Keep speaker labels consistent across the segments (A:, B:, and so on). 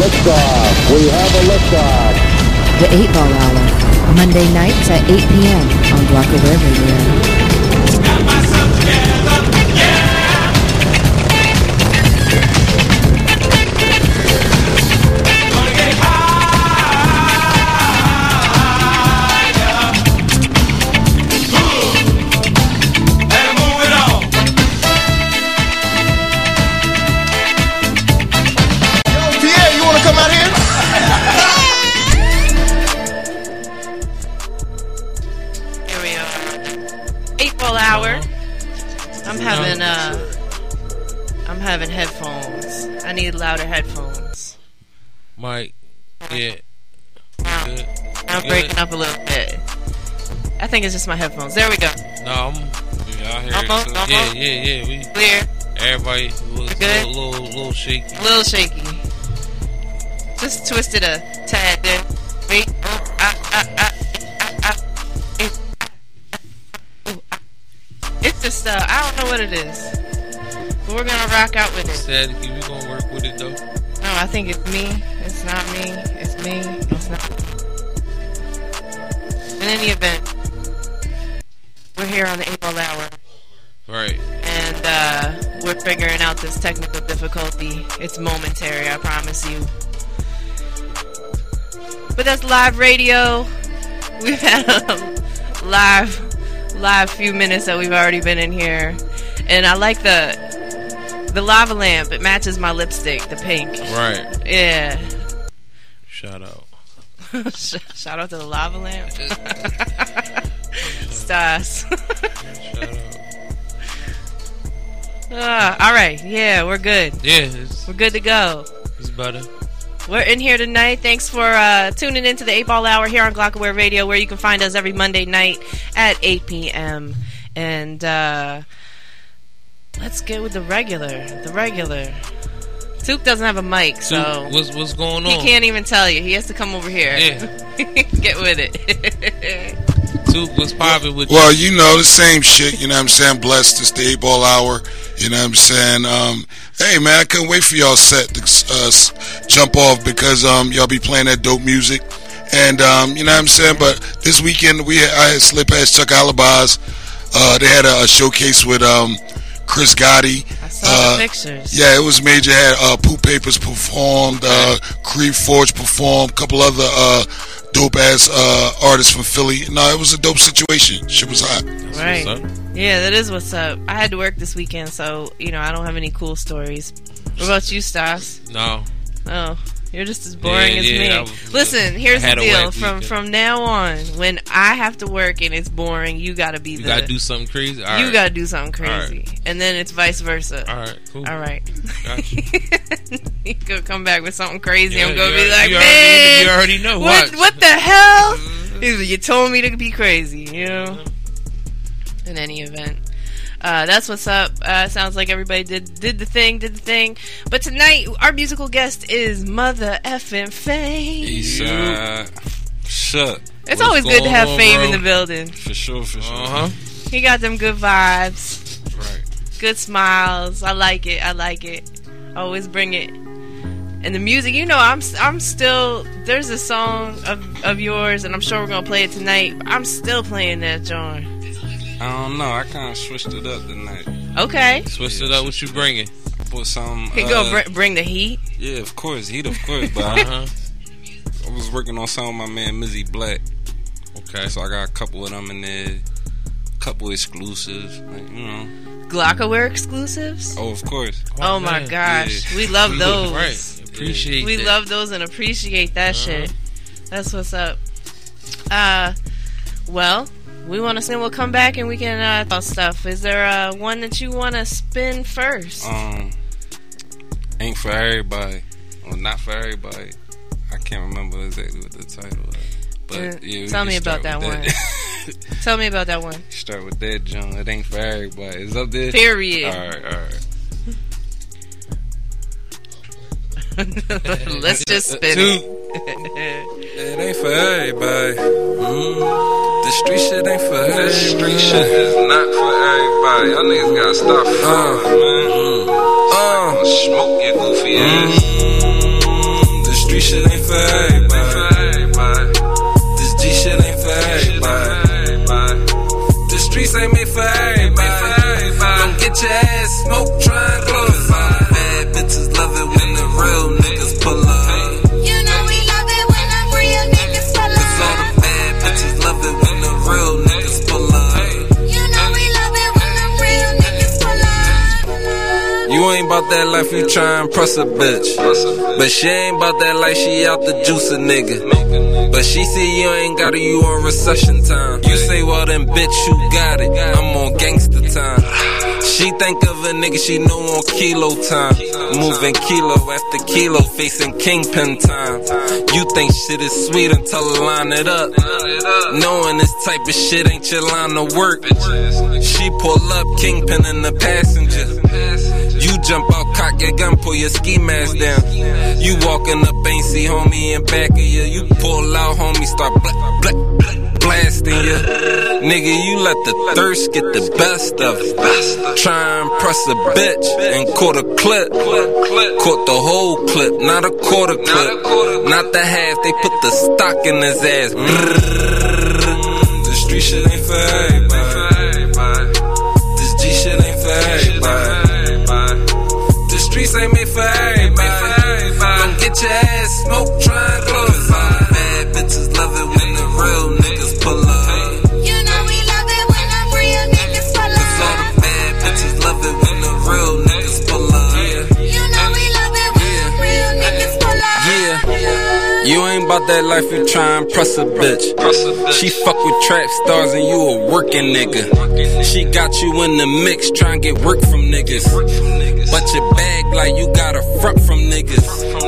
A: Liftoff. We have a liftoff.
B: The 8 Ball Hour, Monday nights at 8 p.m. on Blockaware Radio.
C: Got myself together, yeah. Gonna get higher and move it on.
D: Yo, Pierre, you wanna come out here?
E: Here we are. 8 Ball Hour. I'm having headphones. I need louder headphones.
F: Mike, yeah.
E: I'm breaking up a little bit. I think it's just my headphones. There we go.
F: No, I hear
E: Almost,
F: it.
E: almost.
F: Yeah. We
E: Clear.
F: everybody was
E: Good?
F: a little shaky.
E: A little shaky. Just twisted a tad there. Wait. It's just I don't know what it is. But we're gonna rock out with it.
F: Static, we gonna work with it though.
E: No, I think it's me. It's not me. It's me. It's not. In any event, we're here on the 8 Ball Hour.
F: Right.
E: And we're figuring out this technical difficulty. It's momentary, I promise you. But that's live radio. We've had a live few minutes that we've already been in here. And I like the lava lamp. It matches my lipstick, the pink.
F: Right.
E: Yeah.
F: Shout out.
E: Shout out to the lava lamp. Stas.
F: Shout out.
E: All right. Yeah, we're good.
F: Yeah,
E: We're good to go.
F: it's better.
E: We're in here tonight. Thanks for tuning into the 8 Ball Hour here on Glockaware Radio, where you can find us every Monday night at 8 p.m. And let's get with the regular. Took doesn't have a mic, so
F: What's going on?
E: he can't even tell you. He has to come over here.
F: Yeah.
E: Get with it.
F: Took, what's poppin' with
D: Well, you know, the same shit, you know what I'm saying? Blessed, it's the 8 Ball Hour, you know what I'm saying? Hey, man, I couldn't wait for y'all set to jump off because y'all be playing that dope music. And, you know what I'm saying? But this weekend, I had slip past Chuck Alibaz. They had a showcase with Chris Gotti.
E: I saw the pictures.
D: Yeah, it was major. Had Poop Papers performed, Creed Forge performed, a couple other dope ass artists from Philly. No, it was a dope situation. Shit was hot.
E: Right.
F: what's up.
E: Yeah, that is what's up. I had to work this weekend, so, you know, I don't have any cool stories. What about you, Stas?
F: No.
E: Oh, you're just as boring as
F: Yeah,
E: me. Listen, here's
F: I had
E: the
F: a
E: deal.
F: whack weekend.
E: From now on, when I have to work and it's boring, you gotta be
F: You gotta do something crazy? All
E: you
F: right.
E: gotta do something crazy.
F: All
E: And then it's vice versa.
F: Alright, cool.
E: All right.
F: Gotcha.
E: You could come back with something crazy.
F: Yeah,
E: I'm gonna
F: you
E: be like,
F: you
E: man,
F: you already know.
E: what
F: Watch.
E: what the hell? You told me to be crazy, you know? In any event. That's what's up. Sounds like everybody did the thing. But tonight, our musical guest is Mother Effin' Fame.
G: Eastside. Shut.
E: It's
F: What's
E: always good to
F: going
E: have
F: on,
E: Fame
F: bro?
E: in the building.
G: For sure.
F: Uh-huh.
E: He got them good vibes,
F: Right.
E: good smiles. I like it. Always bring it. And the music, you know, I'm still. There's a song of yours, and I'm sure we're gonna play it tonight. I'm still playing that joint.
G: I don't know. I kind of switched it up tonight.
E: Okay.
F: Switch it up. What you bringing?
G: Put some.
E: Here you go. Bring the heat.
G: Yeah, of course. Heat, of course. But
F: Uh-huh.
G: I was working on something with my man Mizzy Black.
F: Okay.
G: So I got a couple of them in there. A couple exclusives. Like, you know.
E: Glockaware exclusives.
G: Oh, of course.
E: Oh my
F: man.
E: gosh,
G: Yeah.
E: we love those.
F: Right. Appreciate
E: We
F: that.
E: love those and appreciate that shit. That's what's up. Well, we want to sing. We'll come back and we can talk stuff. Is there one that you want to spin first?
G: Ain't for everybody. Well, not for everybody. I can't remember exactly what the title was. But yeah, we
E: Tell
G: can
E: me about
G: start
E: that
G: with
E: one. Tell me about that one.
G: Start with that, John. It ain't for everybody. It's up there.
E: Period.
G: All right.
E: Let's just spin it.
G: It ain't for everybody. The street shit ain't for everybody. The street shit is not for everybody. Y'all niggas gotta stop flying, man. Smoke your goofy ass. The street shit ain't for everybody. This G shit ain't for everybody. The streets ain't made for everybody. Don't get your ass smoked, try and glorify. Bad bitches love it when the real niggas pull up.
H: You know we love it when the real niggas pull up.
G: Cause all the bad bitches love it when the real niggas pull up.
H: You know we love it when the real niggas pull up.
G: You ain't about that life, you try and press a bitch. But she ain't about that life, she out the juice a nigga. But she see you ain't got it, you on recession time. You say, well then bitch, you got it, I'm on gangster time. She think of a nigga she know on kilo time. Moving kilo after kilo, facing kingpin time. You think shit is sweet until I line it up. Knowing this type of shit ain't your line of work. She pull up, kingpin in the passenger. You jump out, cock your gun, pull your ski mask down. You walking up, ain't see homie in back of you. You pull out, homie, start blasting you. Nigga, you let the thirst get the best of it. Try and press a bitch and caught a clip. Caught the whole clip, not a quarter clip. Not the half, they put the stock in his ass. The street shit ain't for everybody. This G shit ain't for everybody. The streets ain't made for everybody. Don't get your ass smoked, try and glorify. Bad bitches love it when the real niggas pull up.
H: You know we love it when the real niggas pull up.
G: Cause all the bad bitches love it when the real niggas pull up.
H: You know we love it when the real niggas pull up.
G: Yeah, you ain't about that life, you try and press a bitch. She fuck with trap stars and you a working nigga. She got you in the mix, try and get work from niggas. But your bag like you got a front from niggas.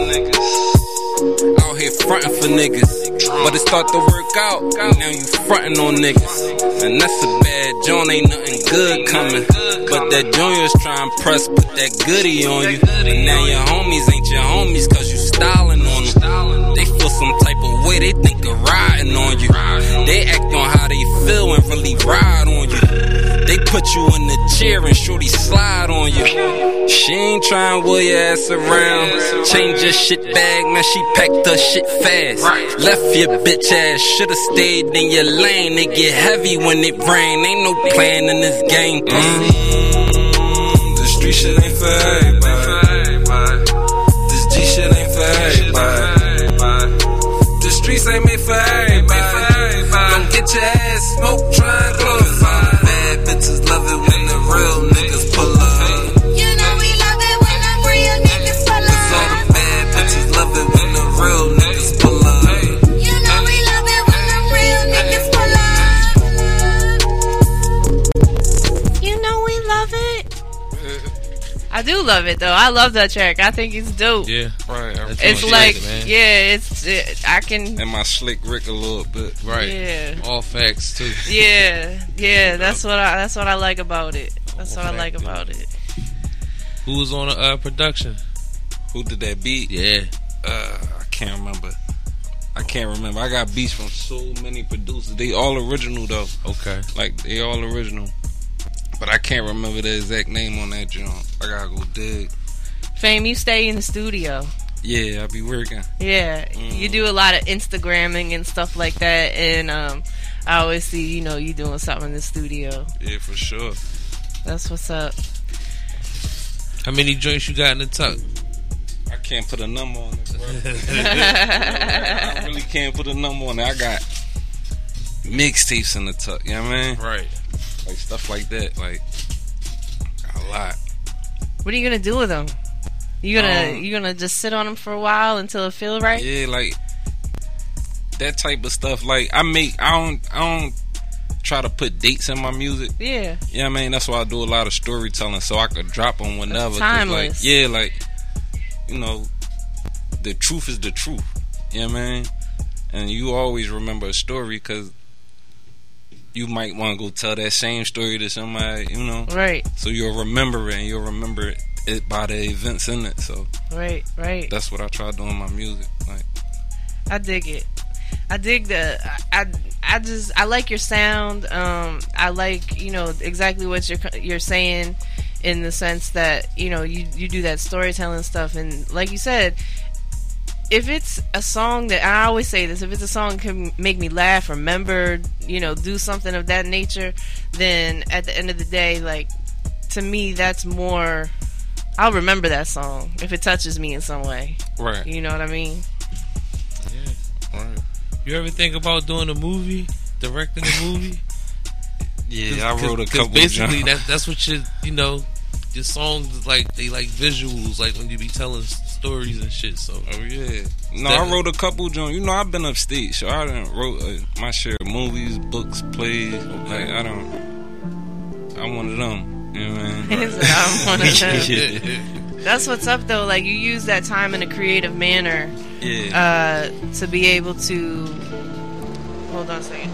G: Out here frontin' for niggas. But it start to work out, now you frontin' on niggas. And that's a bad joint, ain't nothing good coming. But that junior's tryin' press, put that goodie on you. And now your homies ain't your homies cause you styling on them. They feel some type of way, they think of riding on you. They act on how they feel and really ride on you. They put you in the chair and shorty slide on you. She ain't trying to wheel your ass around. Change your shit bag, man, she packed her shit fast. Left your bitch ass, should've stayed in your lane. They get heavy when it rain, ain't no plan in this game. The street shit ain't for everybody. This G shit ain't for everybody. The streets ain't made for everybody. Don't get your ass smoked, try and glorify. Bad bitches love it when the real niggas pull up.
H: You know we love it when the real niggas pull up.
G: Cause all the bad bitches love it when the real niggas pull up.
H: You know we love it when the real niggas pull up.
E: You know we love it. I do love it though. I love that track. I think it's dope.
F: Yeah.
G: Right.
E: It's like, yeah, I can.
G: And my slick Rick a little bit.
F: Right.
E: Yeah.
F: All facts too.
E: Yeah. That's what I like about it. That's what I like about it.
F: Who was on the production?
G: Who did that beat?
F: Yeah.
G: I can't remember. I got beats from so many producers. They all original though.
F: Okay.
G: Like they all original. But I can't remember the exact name on that joint. I gotta go dig.
E: Fame, you stay in the studio.
G: Yeah, I be working.
E: Yeah, you do a lot of Instagramming and stuff like that, and I always see you doing something in the studio.
G: Yeah, for sure.
E: That's what's up.
F: How many joints you got in the tuck?
G: I can't put a number on it, bro. I really can't put a number on it. I got mixtapes in the tuck, you know what I mean?
F: Right.
G: Like stuff like that, like a lot.
E: What are you gonna do with them? You gonna just sit on them for a while until it feel right?
G: Yeah, like that type of stuff. Like I don't try to put dates in my music.
E: Yeah.
G: You know what I mean? That's why I do a lot of storytelling, so I could drop them whenever.
E: Timeless.
G: Like the truth is the truth. You know what I mean? And you always remember a story because you might want to go tell that same story to somebody,
E: Right.
G: So you'll remember it, and you'll remember it by the events in it. So
E: Right.
G: that's what I try doing in my music. Like
E: I dig it. I dig the. I like your sound. I like exactly what you're saying, in the sense that you do that storytelling stuff, and like you said, it's a song that, I always say this, if it's a song that can make me laugh, remember, do something of that nature, then at the end of the day, like, to me, that's more, I'll remember that song if it touches me in some way.
F: Right.
E: You know what I mean?
F: Yeah. Right. You ever think about doing a movie, directing a movie?
I: Yeah, I wrote a couple.
F: Basically, that's what your songs like. They like visuals, like when you be telling stories and shit. So,
I: oh yeah, no, I wrote a couple. I've been upstate, so I done wrote my share of movies, books, plays. Like I'm one of them. You know what I mean?
E: I'm one of them. That's what's up, though. Like, you use that time in a creative manner.
I: Yeah.
E: To be able to. Hold on a second.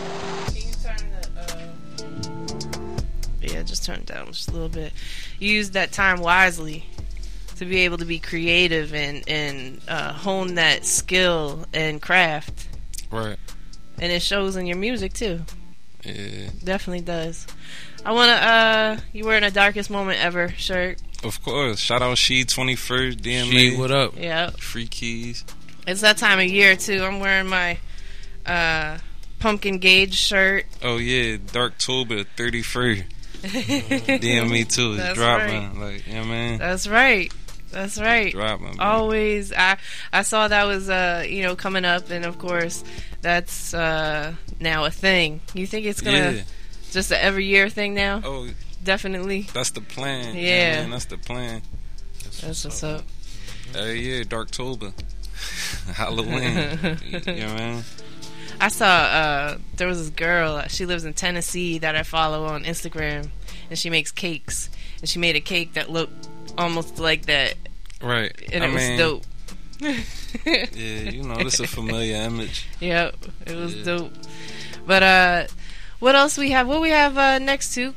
E: Yeah, just turn it down just a little bit. You use that time wisely to be able to be creative and hone that skill and craft.
I: Right.
E: And it shows in your music too.
I: Yeah.
E: Definitely does. I wanna you wearing a Darkest Moment Ever shirt.
I: Of course. Shout out She 21st DMA.
F: She, what up?
E: Yeah.
I: Free keys.
E: It's that time of year too. I'm wearing my Pumpkin Gauge shirt.
I: Oh yeah, Darktober 31st. DM me too. It's
E: That's
I: dropping.
E: right.
I: Like, you know what I mean?
E: That's right. That's right.
I: Dropping.
E: Always. I saw that was coming up, and of course that's now a thing. You think it's gonna just an every year thing now?
I: Oh,
E: definitely.
I: That's the plan.
E: Yeah,
I: you know what I mean? That's the plan.
E: That's what's up.
I: Yeah, Darktober. Halloween. You know what I mean?
E: I saw there was this girl, she lives in Tennessee, that I follow on Instagram, and she makes cakes, and she made a cake that looked almost like that,
I: right?
E: And it was dope.
I: Yeah, this is a familiar image.
E: Yep, it was dope. But what else we have? What we have next to?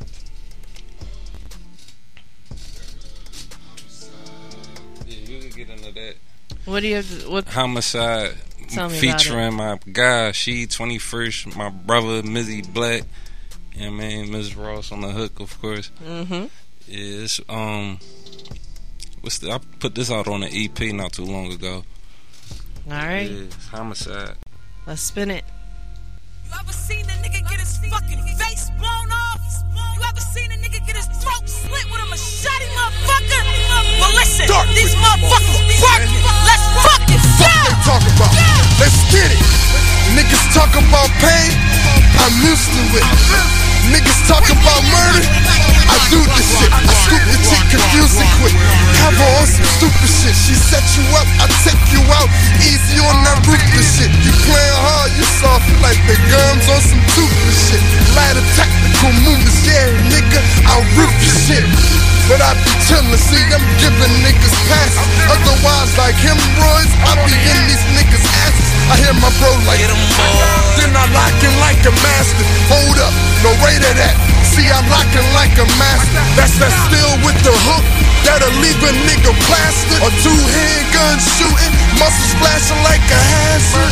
I: Yeah, you can get into that.
E: What do you have? What
I: Homicide? Featuring my guy, She 21st, my brother, Mizzy Black, and Ms. Ross on the hook, of course.
E: Mm-hmm.
I: Yeah, it's, I put this out on an EP not too long ago.
E: Alright.
I: Yeah, it's Homicide.
E: Let's spin it.
H: You ever seen a nigga get his fucking face blown off? You ever seen a nigga get his throat slit with a machete, motherfucker? Well, listen, these motherfuckers fucking. Let's fucking go!
J: Talk about. Let's get it. Niggas talk about pain. I'm used to it. Niggas talk about murder. I do this shit. I scoop the chick, confuse it quick. Have her on some stupid shit. She set you up, I take you out. Easy on that ruthless shit. You playing hard, you soft like the gums on some toothless shit. Light of tactical movements, yeah, nigga. I'll rip your shit. But I be chillin', see, I'm giving niggas passes. Otherwise, like hemorrhoids, I be in these niggas' asses. I hear my bro like, then I lock in like a master. Hold up, no rate of that. See, I'm locking like a master. That's that still with the hook that'll leave a nigga plastered. Or two handguns shooting, muscles splashing like a hazard.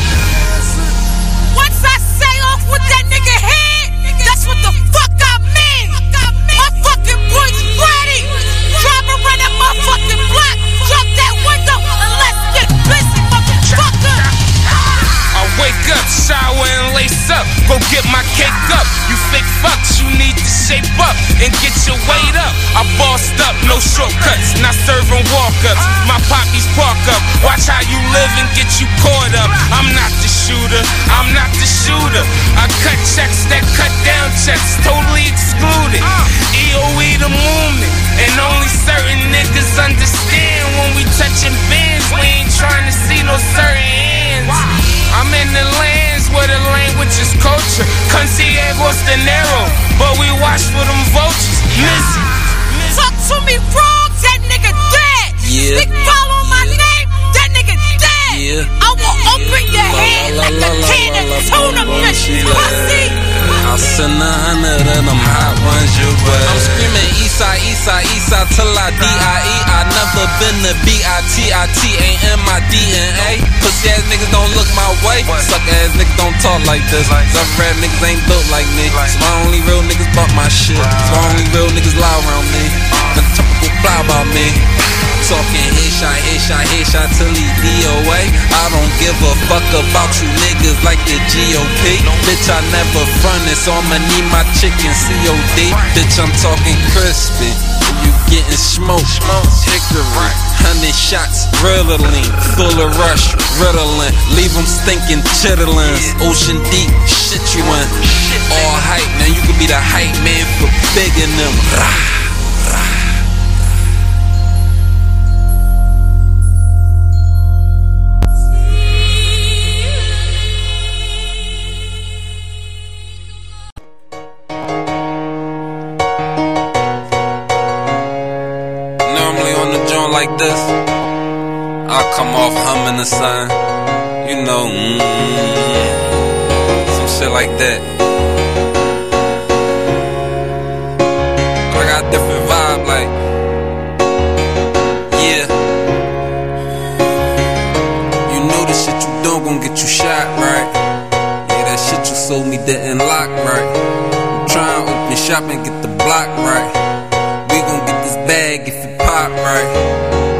H: Once I say off with that nigga head, that's what the fuck I mean. My fucking boy's ready. Drive around that motherfucking block, drop that window, and let's get busy, motherfucker.
G: I wake up, shower and lace up, go get my cake up. You fake fucks, you need to shape up and get your weight up. I bossed up, no shortcuts, not serving walk-ups. My poppies park up, watch how you live and get you caught up. I'm not the shooter, I'm not the shooter. I cut checks that cut down checks, totally excluded. EOE the movement, and only certain niggas understand. When we touching bands, we ain't trying to see no certain hands. I'm in the lands where the language is culture. Conciervos de Nero, but we watch for them vultures. Missy.
H: Talk to me wrong, that nigga dead.
G: Yeah.
H: Big follow my name, that nigga dead.
G: Yeah.
H: I will open your head like a can of tuna fish, pussy.
G: I'll send 100 of them hot ones your way. I'm screaming Eastside, Eastside, Eastside till I D.I.E. I never been to B.I.T.I.T. ain't in my DNA. Pussy ass niggas don't look my way. Suck ass niggas don't talk like this. Some rap niggas ain't built like me. So my only real niggas bought my shit. So my only real niggas lie around me. The typical fly about me. talking headshot till he DOA. I don't give a fuck about you niggas like the GOP. Bitch, I never frontin', so I'ma need my chicken COD. Bitch, I'm talking crispy. You getting smoked, hickory, 100 shots, Ritalin, full of rush, Ritalin, leave them stinking chitterlings, ocean deep, shit you in, all hype, now you can be the hype man for biggin' them, like this, I'll come off humming the sign, you know, some shit like that. I got a different vibe, like, yeah. You know the shit you don't gon' get you shot, right? Yeah, that shit you sold me didn't lock, right? I'm trying to open shop and get the block, right? We gon' get this bag if it pop, right?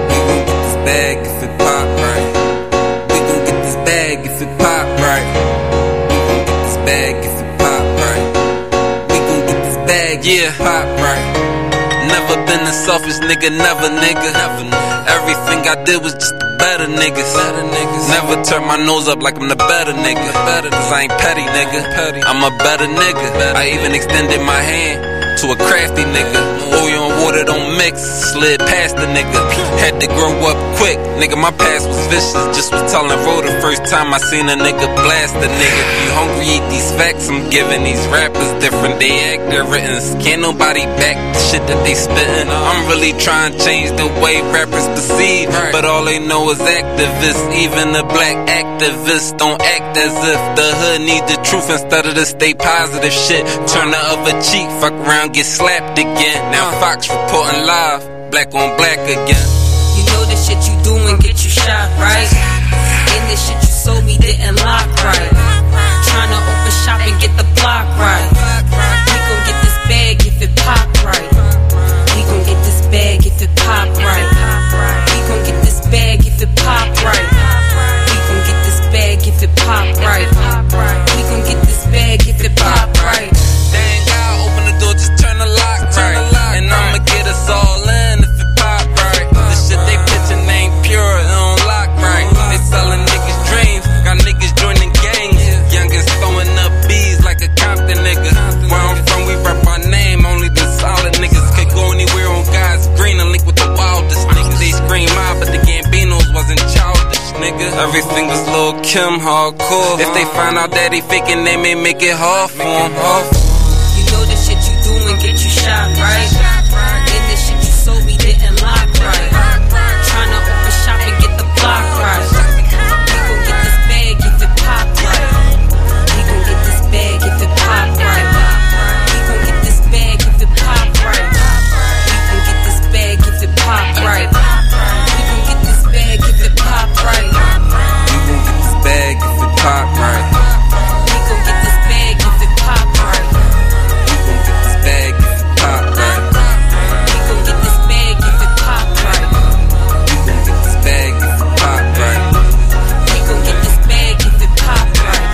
G: Bag if it pop right. We gon' get this bag if it pop right. We gon' get this bag if it pop right. We gon' get this bag if it pop right. Never been a selfish nigga, never nigga. Everything I did was just the better niggas. Never turn my nose up like I'm the better nigga. Cause I ain't petty nigga. I'm a better nigga. I even extended my hand to a crafty nigga. Oil and water don't mix, slid past the nigga. Had to grow up quick, nigga, my past was vicious. Just was telling Ro the first time I seen a nigga blast a nigga. You hungry, eat these facts I'm giving. These rappers different, they act their written. Can't nobody back the shit that they spittin'. I'm really trying to change the way rappers perceive, but all they know is activists. Even the black activists don't act as if the hood need the truth instead of the stay positive shit. Turn the other cheek, fuck around, get slapped again. Now Fox reporting live, black on black again.
K: You know the shit you doing get you shot, right? And the shit you sold me didn't lock right. Tryna open shop and get the block right. We gon' get this bag if it pop right. We gon' get this bag if it pop right. We gon' get this bag if it pop right. We gon' get this bag if it pop right. We gon' get this bag if it pop right.
G: Dang, God, open the door, just turn the lock right. And I'ma get us all in if it pop right. The shit they pitching ain't pure, it don't lock right. They selling niggas dreams, got niggas joining gangs. Youngins throwing up bees like a Compton nigga. Where I'm from, we rap our name, only the solid niggas could go anywhere on God's green and link with the wildest niggas. They scream out, but the Gambinos wasn't childish, nigga. Everything was Lil' Kim hardcore. If they find out that he faking, they may make it hard for him.
K: You know the shit you doing get you shot, right? And the shit you sold me didn't lock right. Tryna open shop and get the block right. We gon' get this bag if it pop right. We gon' get this bag if it pop right. We gon' get this bag if it pop right. We gon' get this bag if it pop right. We gon' get this bag if it pop right.
G: We gon' get this bag if it pop right.
K: We gon' get this bag if it pop right.
G: Bag if it pop right.
K: We gon' get this bag if it pop right.
G: We gon' get this bag if it pop right.
K: We gon' get this bag if it pop right.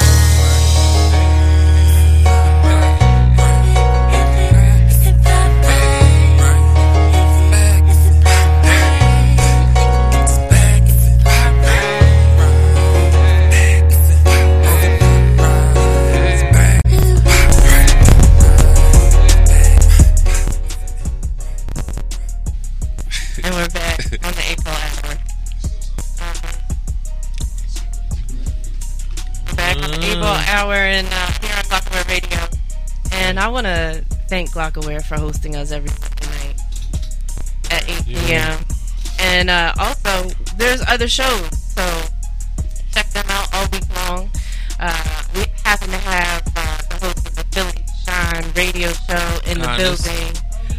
E: And we're back on the April hour. Back on the April hour and here on Glockaware Radio. And I want to thank Glockaware for hosting us every Monday night at 8 p.m. And also, there's other shows, so check them out all week long. We happen to have the host of the Philly Shine radio show in the building.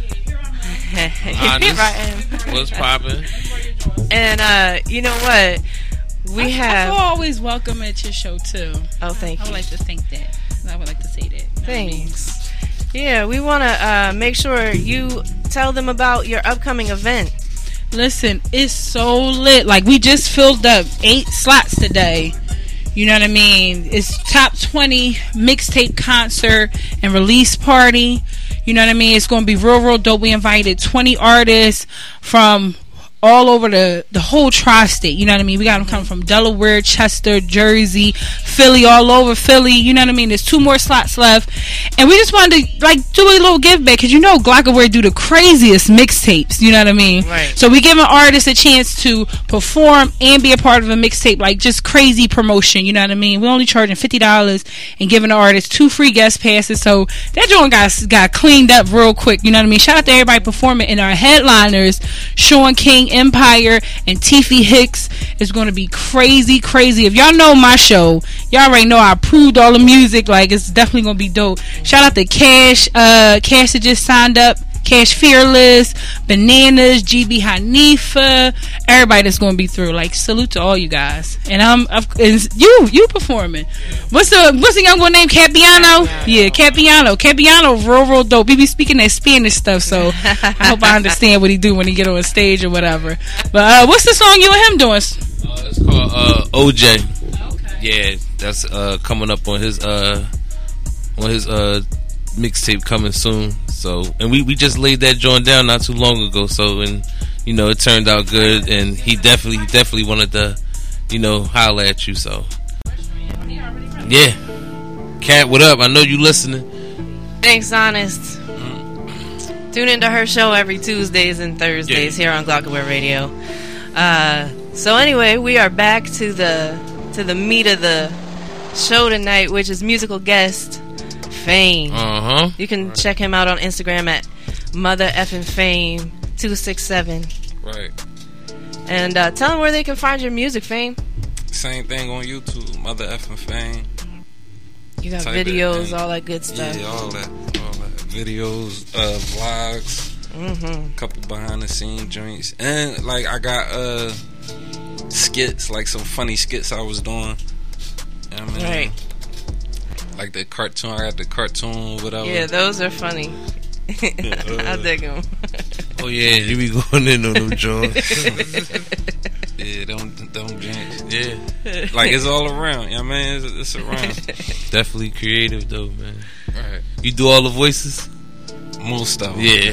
F: What's poppin'?
E: And you know what? We have.
L: I feel always welcome at your show too.
E: Oh, thank you.
L: I would like to think that. I would like to say that. You know
E: Thanks. What I mean? Yeah, we want to make sure you tell them about your upcoming event.
L: Listen, it's so lit. Like, we just filled up 8 slots today. You know what I mean? It's top 20 mixtape concert and release party. You know what I mean? It's going to be real dope. We invited 20 artists from all over the whole tri-state. You know what I mean? We got them coming from Delaware, Chester, Jersey, Philly, all over Philly. You know what I mean? There's 2 more slots left. And we just wanted to, like, do a little give back, because you know Glockaware do the craziest mixtapes. You know what I mean?
E: Right.
L: So we giving artists a chance to perform and be a part of a mixtape, like just crazy promotion. You know what I mean? We're only charging $50 and giving the artists 2 free guest passes. So that joint got cleaned up real quick. You know what I mean? Shout out to everybody performing. And our headliners, Sean King, Empire, and Tiffy Hicks, is going to be crazy. If y'all know my show, y'all already know I approved all the music. Like, it's definitely going to be dope. Shout out to Cash that just signed up, Cash Fearless, Bananas, GB Hanifa, everybody that's going to be through. Like, salute to all you guys. And you performing. What's the young one named? Capiano? Yeah, Capiano, real dope. He be speaking that Spanish stuff, so I hope I understand what he do when he get on stage or whatever. But what's the song you and him doing?
F: It's called OJ. Yeah, that's coming up on his mixtape coming soon. So, and we just laid that joint down not too long ago. So, and you know, it turned out good, and he definitely wanted to, you know, holler at you. So, yeah, Cat, what up? I know you listening.
E: Thanks, Honest. Tune into her show every Tuesdays and Thursdays here on Glockaware Radio. So anyway, we are back to the meat of the show tonight, which is musical guest Fame. You can check him out on Instagram at Mother Effin' Fame 267.
I: Right.
E: And tell them where they can find your music, Fame.
I: Same thing on YouTube, Mother Effin' Fame.
E: You got videos, all that good stuff.
I: Yeah, all that videos, vlogs, couple behind the scene joints, and like I got skits, like some funny skits I was doing. You know what I mean?
E: Right.
I: Like the cartoon, I got the cartoon, whatever.
E: Yeah, those are funny. I dig them.
F: Oh yeah, you be going in on them joints.
I: Yeah, don't jinx.
F: Yeah,
I: like it's all around. You know what I mean? It's around.
F: Definitely creative though, man.
I: Right.
F: You do all the voices?
I: Most of them.
F: Yeah.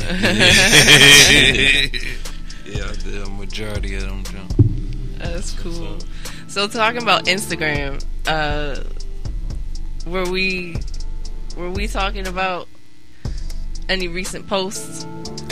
I: Yeah, I did a majority of them jump.
E: That's cool. So talking about Instagram, were we talking about any recent posts?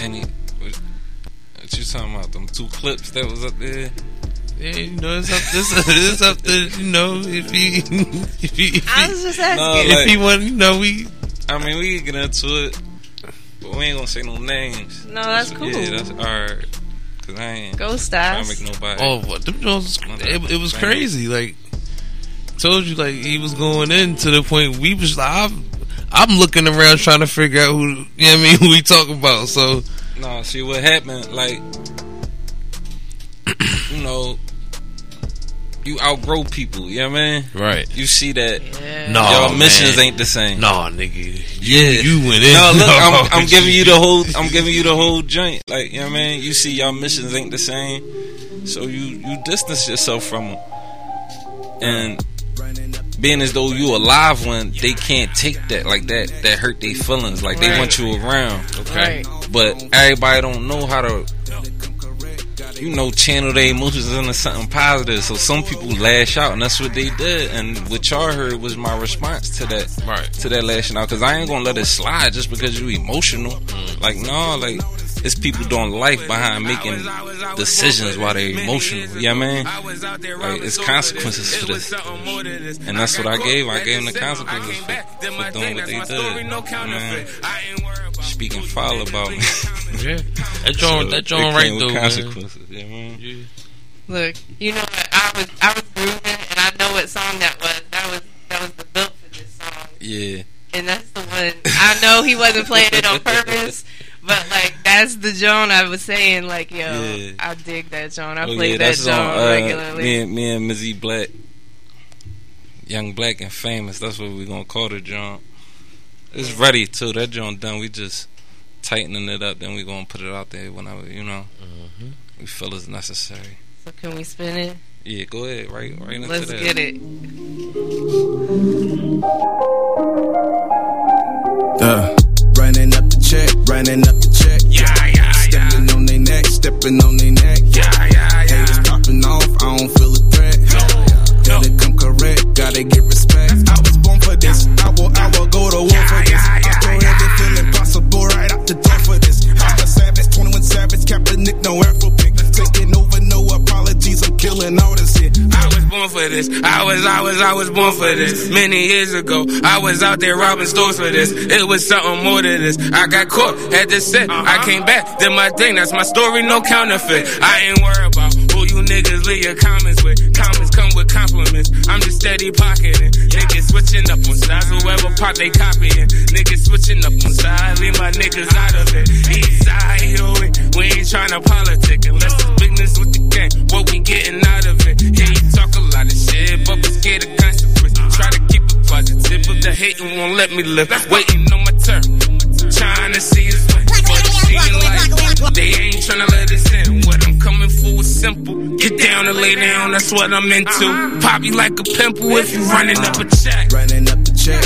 I: What you talking about? Them 2 clips that was up there?
F: Yeah, you know, it's up to, you know, if he
E: I was just asking.
I: No, like,
F: if he want, you know, we
I: can get into it, but we ain't gonna say no names.
E: No, that's cool.
I: Yeah, that's alright. Cause I ain't
E: Go Styles.
I: trying to make nobody.
F: Oh, what them joints? It was crazy. Like, told you, like he was going in to the point we was like, I'm looking around trying to figure out who, you know what I mean, who we talking about. So,
I: no, see what happened? Like, you know, you outgrow people. You know what I mean?
F: Right.
I: You see that?
E: Yeah.
F: No,
I: your missions
F: man.
I: ain't the same.
F: No, nigga.
I: Yeah,
F: you went in.
I: No, look, I'm giving you the whole. I'm giving you the whole joint. Like, you know what I mean? You see, your missions ain't the same, so you distance yourself from them, and being as though you alive when they can't take that, like that hurt their feelings. Like they want you around,
E: Right.
I: but everybody don't know how to, you know, channel their emotions into something positive. So some people lash out, and that's what they did. And what y'all heard was my response to that,
F: Right.
I: to that lashing out. Because I ain't gonna let it slide just because you emotional. Like, no, like it's people doing life behind making decisions while they're emotional. You know what I mean? Like, it's consequences for this, and that's what I gave. I gave them the consequences for doing what they did. You know what I mean? Speaking foul about me.
F: Yeah, that joint right though,
I: consequences. You know what I mean?
F: Yeah.
E: Look, you know what? I was grooving, and I know what song that was. That was the built for this song.
I: Yeah.
E: And that's the one. I know he wasn't playing it on purpose, but like that's the Joan I was saying. Like, yo,
I: Yeah.
E: I dig that Joan. I
I: Oh,
E: play
I: yeah,
E: that
I: that's
E: Joan
I: on,
E: regularly.
I: Me and Mizzy Black, Young Black and Famous. That's what we gonna call the John. It's ready too. That John done. We just tightening it up, then we gonna put it out there whenever, you know, we feel it's necessary.
E: So can we spin it?
I: Yeah, go ahead, right into
E: Let's
I: that.
E: get it.
M: Running up the check. Stepping on their neck. Haters popping off, I don't feel a threat. Gotta come correct, gotta get respect. I was born for this, I will go to war for this. I throw every feeling possible right out the door for this. I'm a savage, 21 Savage, Kaepernick, no Afro pick. Taking over, no apologies, I'm killing all this shit.
N: I was born for this. I was born for this. Many years ago, I was out there robbing stores for this. It was something more to this. I got caught, had to sit. I came back, did my thing. That's my story, no counterfeit. I ain't worried about who you niggas leave your comments with. Comments come with compliments. I'm just steady pocketing. Niggas switching up on sides. Whoever pop, they copying. Niggas switching up on sides. Leave my niggas out of it. East side, we ain't tryna politic. Unless it's business with the gang. What we getting out of it? Yeah, you talk a lot of shit, but we scared of consequence. Try to keep it positive, but the hating won't let me live. Waiting on my turn. Trying to see us win. But it seems like they ain't tryna let us in. What I'm coming for is simple. Get down and lay down, that's what I'm into. Pop you like a pimple if you running up a check.
M: Running up the check.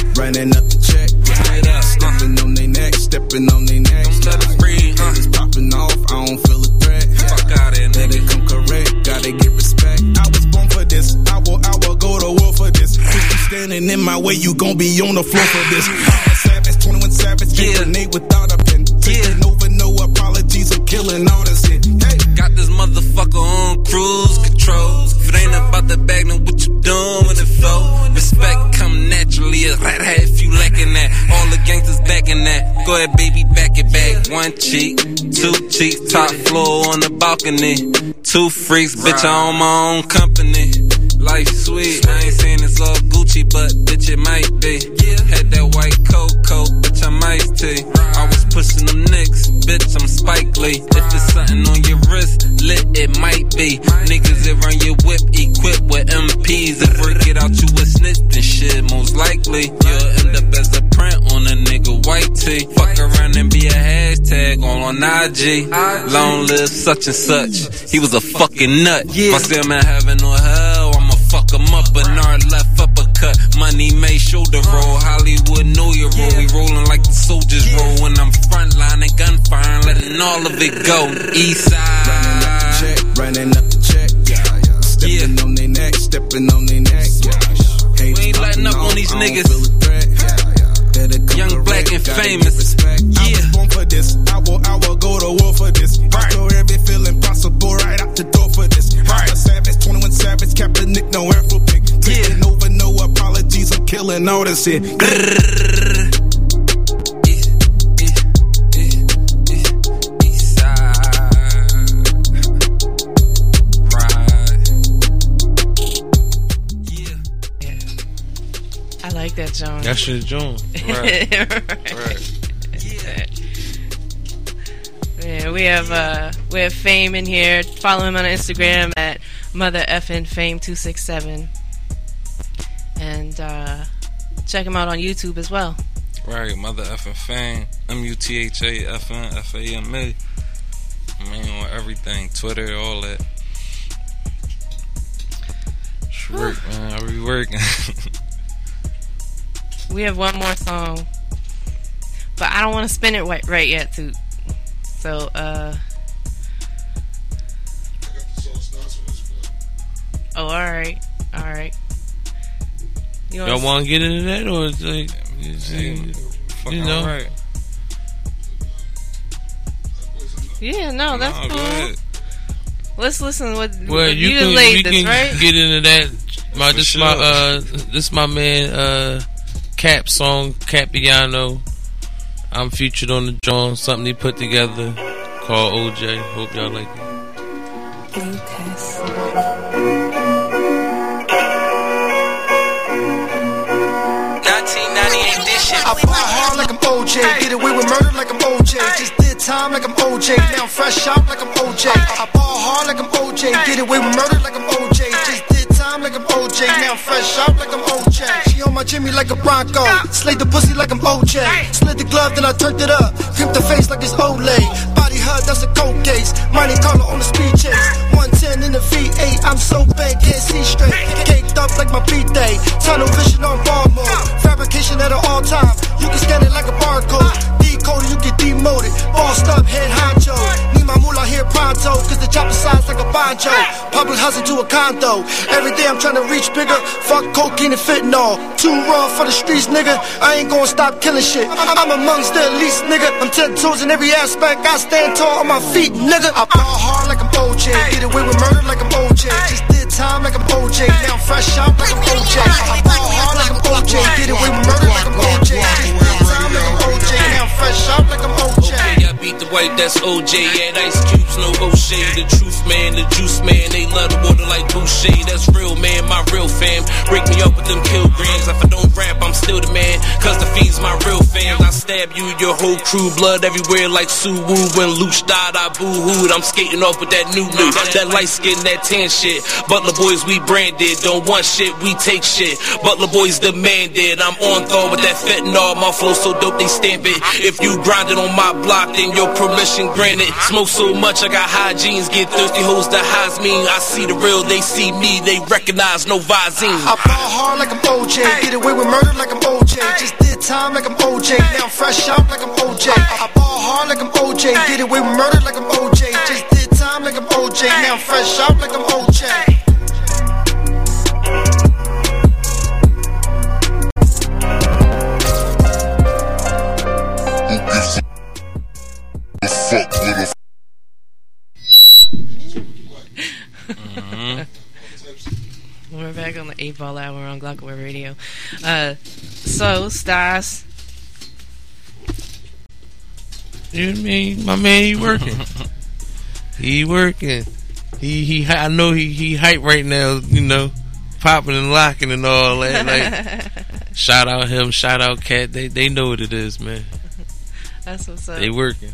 M: Stepping on their neck.
I: Don't let it breathe,
M: Haters popping off, I don't feel a threat.
I: Fuck out it,
M: Let it come correct, gotta get respect. I was born for this, I will go to war for this. If you standing in my way, you gon' be on the floor for this. I'm a savage, 21 Savage, grenade without a pen. Taking over, no apologies, I'm killing all this shit. Hey.
G: Got this motherfucker on cruise control. If it ain't about the bag, then what you doing with it for? Respect come naturally, it's right if you lacking that. All the gangsters backing that. Go ahead, baby, back it back. One cheek, two cheeks, top floor on the balcony. Two freaks, bitch, I own my own company. Life sweet, I ain't saying it's all Gucci, but bitch, it might be. Had that white coat, bitch, I'm iced tea. I was pushing them nicks, bitch, I'm Spike Lee. If there's something on your wrist, lit, it might be. Niggas that run your whip, equipped with MPs. If work it out, you a snitch, then shit, most likely you'll end up as a print on a nigga white tee. Fuck around and be a hashtag on IG. Long live such and such. He was a fucking nut. If I see him in heaven or hell, I'ma fuck him up. Bernard left uppercut. Money made shoulder roll. Hollywood know your role. We rolling like the soldiers roll. When I'm frontline and gunfire, letting all of it go. East side.
M: Running up the check. Stepping on their neck.
G: We ain't letting up on these niggas. Young, black, and famous.
M: I was born for this. I will go to war for this. I throw every feeling possible right out the door for this. I'm a savage, 21 Savage, Kaepernick, no Afro pick. Taking over, no apologies, I'm killing all this shit.
E: I like that, John.
F: That's your John.
I: Right.
E: Yeah, we have Fame in here. Follow him on Instagram at motherfnfame267, and check him out on YouTube as well.
I: Right, Mother Effin' Fame, MUTHAFNFAMA. I mean, on everything, Twitter, all that. It's work, man. I be working.
E: We have one more song, but I don't want to spin it right yet, too. So, oh, alright.
F: Y'all want to get into that, or it's like, you know?
I: Right.
E: Yeah, no, that's cool. Let's listen to what
F: you
E: can
F: laid
E: this, right?
F: Get into that. This my man Cap song, Capiano. I'm featured on the joint, something he put together called OJ. Hope y'all like it.
O: 1998 edition. I fly hard like I'm OJ, get away with murder like I'm OJ. Just did time like I'm OJ, now I'm fresh out like I'm OJ. I ball hard like I'm OJ, get away with murder like I'm OJ. Just did time like I'm OJ, now I'm fresh out like I'm OJ. She on my my Jimmy like a Bronco. Slayed the pussy like I'm OJ. Slid the glove, then I turned it up. Crimped the face like it's Olay. Body HUD, that's a cold case. Money collar on the speed chase. 110 in the V8. I'm so bad, can't see straight. Caked up like my B-Day. Tunnel vision on ball mode. Fabrication at an all time. You can scan it like a barcode. Decoded, you get demoted. Bossed up, head honcho. Need my moolah here pronto. Cause the chopper size like a banjo. Public housing to a condo. Every day I'm trying to reach bigger. Fuck cocaine and fentanyl. Too raw for the streets, nigga. I ain't gonna stop killing shit. I'm amongst the elite, nigga. I'm 10 toes in every aspect. I stand tall on my feet, nigga. I ball hard like I'm OJ. Get away with murder like I'm OJ. Just did time like I'm OJ. Now I'm fresh out like I'm OJ. I ball hard like I'm OJ. Get away with murder like I'm OJ. Just did time like I'm OJ. Now I'm fresh out like I'm OJ.
G: Okay, I beat the white, that's OJ. Add ice cubes, no O'Shea. The truth man, the juice man. They love the water like Boucher. That's real, man, my real fam. Break me up with them kilograms. If I don't rap, I'm still the man. Cause the feed's my real fam. I stab you, your whole crew. Blood everywhere like Suwu. When Luch died, I boo-hooed. I'm skating off with that new. That light skin, that tan shit. Butler boys, we branded. Don't want shit, we take shit. Butler boys demanded. I'm on thorn with that fentanyl. My flow so dope, they stamp it. If you grinding on my block, then your permission granted. Smoke so much, I got high jeans. Get thirsty hoes that highs me. I see the real, they see me. They recognize no Visine.
O: I ball hard like I'm OJ. Get away with murder like I'm OJ. Just did time like I'm OJ. Now I'm fresh out like I'm OJ. I ball hard like I'm OJ. Get away with murder like I'm OJ. Just did time like I'm OJ. Now I'm fresh out like I'm OJ.
E: We're back on the 8 Ball Hour on Glockaway Radio. So, Stas.
F: You know what I mean? My man, he working. He working. I know he hype right now, you know, popping and locking and all that. Like, shout out him, shout out Cat. They know what it is, man.
E: That's what's up.
F: They working.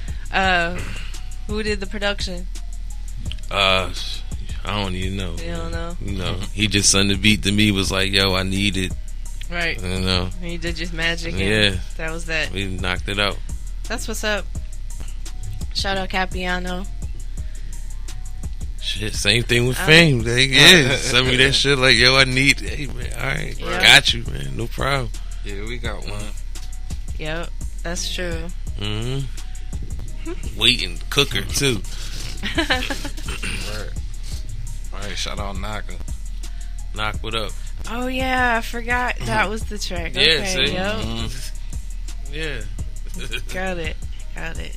E: Who did the production?
F: I don't even know.
E: You don't know?
F: No, he just sent the beat to me. Was like, yo, I need it.
E: Right.
F: You know.
E: He did just magic. And
F: yeah.
E: That was that.
F: We knocked it out.
E: That's what's up. Shout out Capiano.
F: Shit, same thing with Fame. Yeah, send me that shit like, yo, I need it. Hey, man, alright.
E: Yep.
F: Got you, man. No problem.
I: Yeah, we got one.
E: Yep, that's true.
F: Waiting, cooker, too.
I: Right. Alright, shout out Naka.
F: Knock what up?
E: Oh, yeah, I forgot that was the track.
F: Yeah,
E: Okay,
F: see?
E: yep.
F: Yeah.
E: Got it.
I: Right.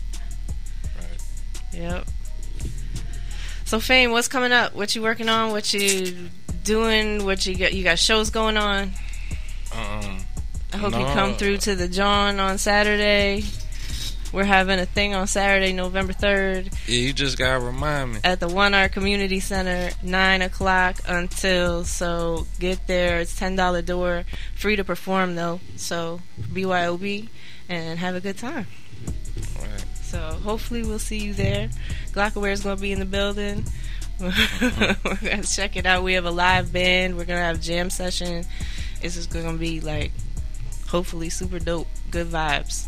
E: Yep. So, Fame, what's coming up? What you working on? What you doing? What you got? You got shows going on? I hope you come through to the John on Saturday. We're having a thing on Saturday, November 3rd.
I: Yeah, you just gotta remind me.
E: At the 1 Art Community Center, 9 o'clock until, so get there. It's $10 door. Free to perform, though. So, BYOB, and have a good time.
I: Right.
E: So, hopefully we'll see you there. Glockaware is going to be in the building. We're going to check it out. We have a live band. We're going to have a jam session. It's just going to be, like, hopefully super dope. Good vibes.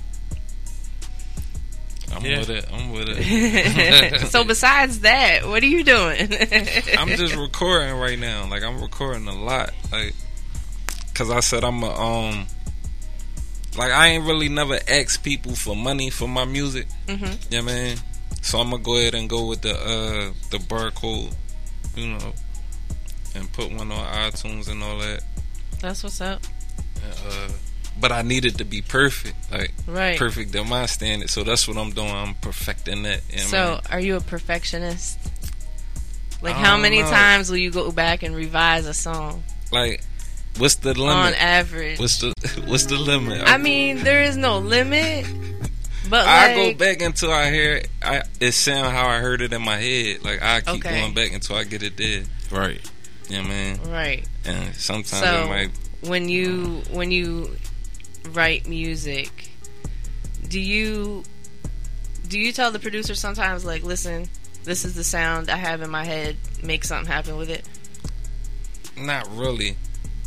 I: I'm with it.
E: So besides that, what are you doing?
I: I'm just recording right now. Like, I'm recording a lot. Like, cause I said I'm a like, I ain't really never asked people for money for my music. You know what I mean? So I'm gonna go ahead and go with the barcode, you know, and put one on iTunes and all that.
E: That's what's up.
I: But I need it to be perfect, like
E: right.
I: perfect to my standard. So that's what I'm doing. I'm perfecting that. You know
E: so, are you a perfectionist? Like, how many times will you go back and revise a song?
I: Like, what's the limit?
E: On average,
I: what's the limit?
E: I mean, there is no limit. But
I: I
E: like,
I: go back until I hear it sound how I heard it in my head. Like, I keep going back until I get it there.
F: Right.
I: You know what I mean?
E: Right.
I: And sometimes
E: so
I: it might.
E: When you write music, do you tell the producer sometimes, like, listen, this is the sound I have in my head, make something happen with it?
I: Not really.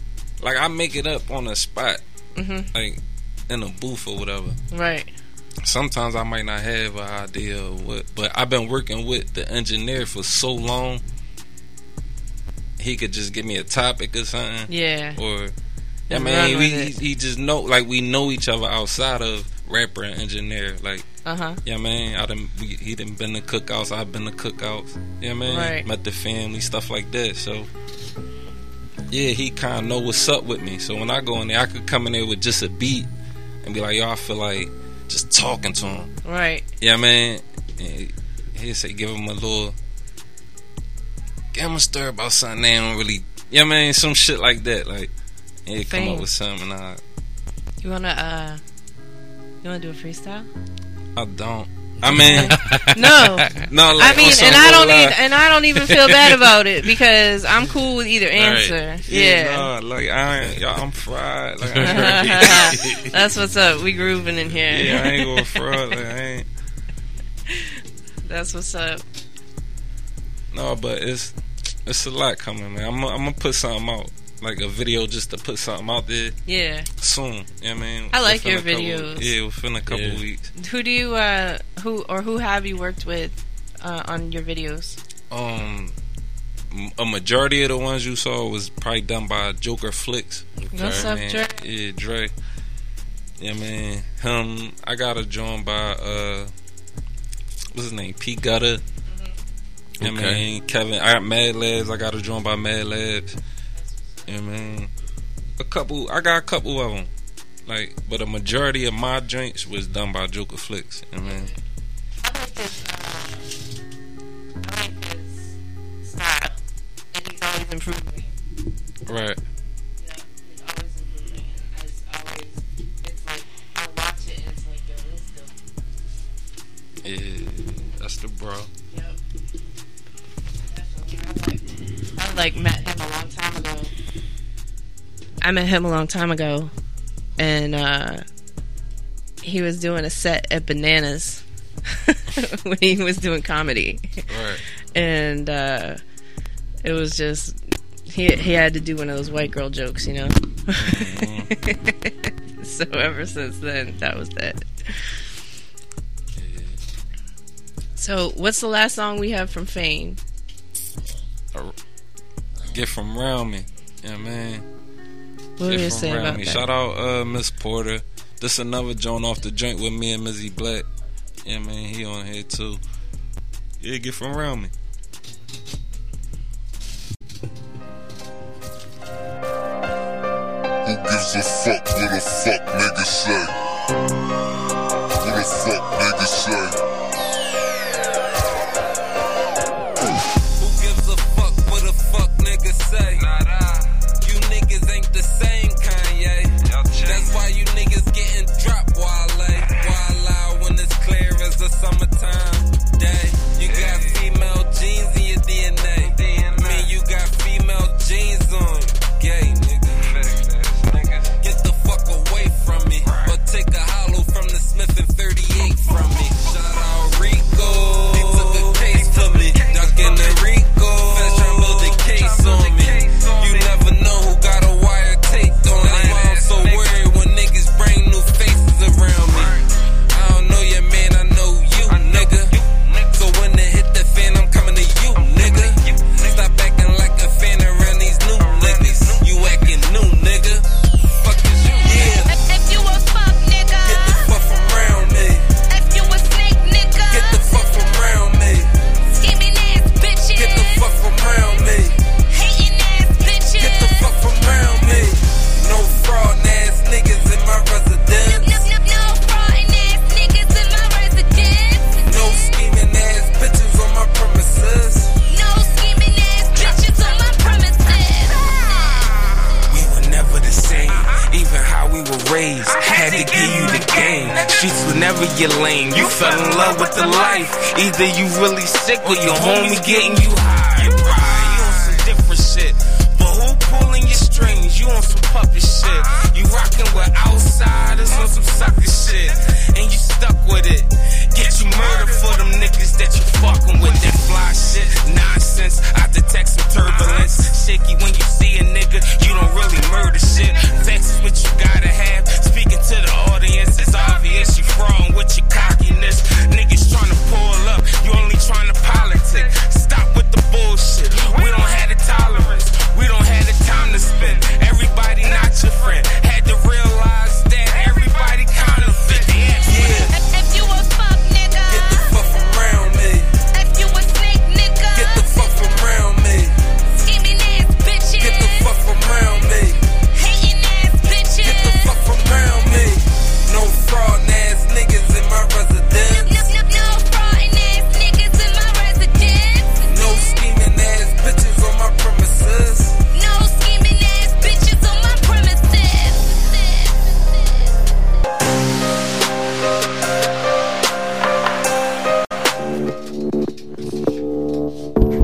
I: like I make it up on the spot,
E: Mhm.
I: like in a booth or whatever.
E: Right.
I: Sometimes I might not have an idea of what, but I've been working with the engineer for so long. He could just give me a topic or something.
E: Yeah.
I: Or, I
E: And
I: mean,
E: run with it.
I: he just know, like we know each other outside of rapper and engineer. Like,
E: Uh-huh.
I: man, he done been to cookouts, I've been to cookouts. Man,
E: Right.
I: met the family, stuff like that. So, yeah, he kind of know what's up with me. So when I go in there, I could come in there with just a beat and be like, yo, I feel like just talking to him.
E: Right.
I: Man. And he'll say, give him a little, give him a stir about something they don't really, man, some shit like that. Like, he'll come
E: Fame.
I: up with something.
E: You wanna do a freestyle?
I: I don't. I mean,
E: No.
I: No, like,
E: I mean,
I: on some
E: and I don't
I: real
E: even,
I: life.
E: and I don't even feel bad about it because I'm cool with either answer.
I: Right.
E: Yeah.
I: No, like I'm fried. Like, I
E: That's what's up. We grooving in here.
I: Yeah, I ain't going fraud. Like, I ain't.
E: That's what's up.
I: No, but it's a lot coming, man. I'm gonna put something out, like a video, just to put something out there.
E: Yeah.
I: Soon. I mean,
E: I like
I: within
E: your
I: a couple-
E: videos.
I: Yeah, within a couple weeks.
E: Who do you who have you worked with on your videos?
I: A majority of the ones you saw was probably done by Joker Flicks.
E: What's up,
I: man.
E: Dre?
I: Yeah, Dre. Yeah, man. Him. I got a joint by what's his name? P Gutter. Yeah,
F: Okay.
I: man. Kevin. I got Mad Labs. I got a joint by Mad Labs. Yeah, man. I got a couple of them. Like, but a majority of my joints was done by Joker Flicks. Yeah, man.
E: I like his style, and he's always improving.
I: Right.
E: Yeah, he's always improving, and as always, it's like I watch it, and it's like, yo, this still.
I: Yeah, that's the bro.
E: Yep. I like met him a long time ago. I met him a long time ago, and he was doing a set at Bananas when he was doing comedy.
I: Right.
E: And it was just he had to do one of those white girl jokes, you know. So ever since then, that was that. So, what's the last song we have from Fame?
I: Get from around me. Yeah, man.
E: What do you say about that?
I: Shout out Miss Porter. This another joint off the joint with me and Mizzy Black. Yeah, man, he on here too. Yeah, get from around me.
P: Who gives a fuck what a fuck nigga say? What a fuck nigga say?
G: Who gives a fuck what a fuck nigga say? You niggas ain't the same, Kanye. That's why you niggas getting dropped, Wale when it's clear as a summertime day. You got female genes in your DNA. I mean, you got female genes on you. Gay nigga. Get the fuck away from me. Or take a hollow from the Smith and 38 from me. Shout out Rico. He took a case for me. Ducking the Rico. Fast trying to build a case on me. You never know who got a wire taped on it. I'm so worried when niggas bring new faces around me. I don't know your man, I know you, nigga. So when they hit the fan, I'm coming to you, nigga. Stop acting like a fan around these new niggas. You acting new, nigga. Fuck is you, yeah.
H: If you a fuck nigga,
G: Get the fuck from around me.
H: if you a snake nigga,
G: Get the fuck from around me.
H: scheming ass bitches,
G: Get the fuck from around me.
H: hating ass bitches,
G: Get the fuck from around me. No fraud ass niggas in my residence.
H: no frauding ass niggas in my residence,
G: No scheming ass bitches on my premises.
H: no scheming ass bitches on my premises.
G: We were never the same, even how we were raised. Had to give you the game. Streets were never your lane. You fell in love with the life. Either you really sick or your homie getting you high. You on some different shit. But who pulling your strings? You on some puppet shit. You rocking with outsiders on some sucker shit. And you stuck with it. Get you murdered for them niggas that you fucking with. That fly shit, nonsense. I detect some turbulence. Shaky when you see a nigga, you don't really murder shit.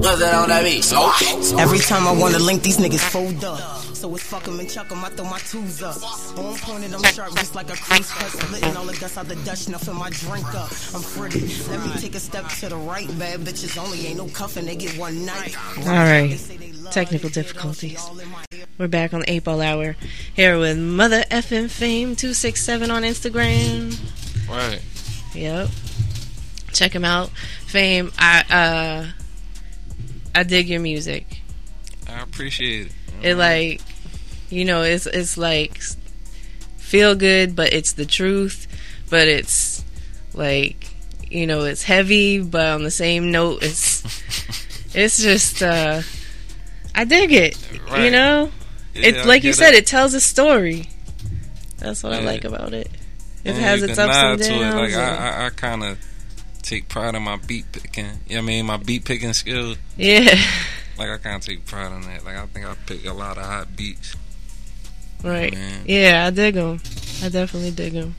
Q: Was it on that beat? So every time I wanna link, these niggas fold up. So it's fuck 'em and chuck 'em, I throw my twos up. On point and I'm sharp just like a cruise cut. Splitting all the dust out the Dutch, nothing my drink up. I'm pretty. Let me take a step to the right. Bad bitches only, ain't no cuffing, they get one night.
E: Alright. Technical difficulties. We're back on the 8 Ball Hour. Here with Mother Effin' Fame 267 on Instagram.
I: Right.
E: Yep. Check him out. Fame, I dig your music.
I: I appreciate it.
E: It like, you know, it's like feel good, but it's the truth. But it's like, you know, it's heavy, but on the same note, it's just I dig it.
I: Right.
E: You know,
I: Yeah,
E: it's like you
I: get
E: said,
I: it.
E: it tells a story. That's what I
I: Yeah.
E: like about it. It
I: And
E: has
I: you
E: its
I: can
E: ups
I: nod
E: and
I: to it.
E: downs.
I: Like I kind of take pride in my beat picking. You know what I mean? My beat picking skills.
E: Yeah.
I: Like I kind of take pride in that. Like I think I pick a lot of hot beats.
E: Right.
I: Man.
E: Yeah, I dig them. I definitely dig them.